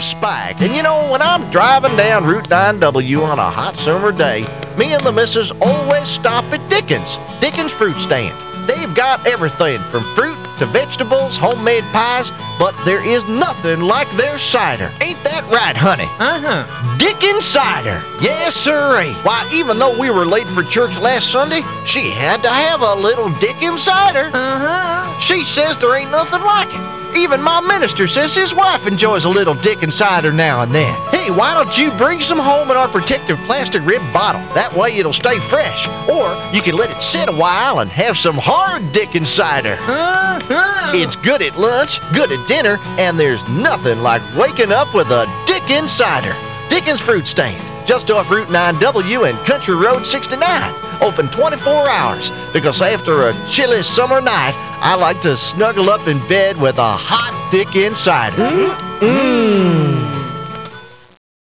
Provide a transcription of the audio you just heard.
Spike. And you know, when I'm driving down Route 9W on a hot summer day, me and the missus always stop at Dickens Fruit Stand. They've got everything from fruit to vegetables, homemade pies, but there is nothing like their cider. Ain't that right, honey? Dickens Cider. Yes, sirree. Why, even though we were late for church last Sunday, she had to have a little Dickens Cider. She says there ain't nothing like it. Even my minister says his wife enjoys a little Dickens cider now and then. Hey, why don't you bring some home in our protective plastic rib bottle? That way it'll stay fresh. Or you can let it sit a while and have some hard Dickens cider. It's good at lunch, good at dinner, and there's nothing like waking up with a Dickens cider. Dickens Fruit Stand, just off Route 9W and Country Road 69. Open 24 hours, because after a chilly summer night, I like to snuggle up in bed with a hot Dickens cider.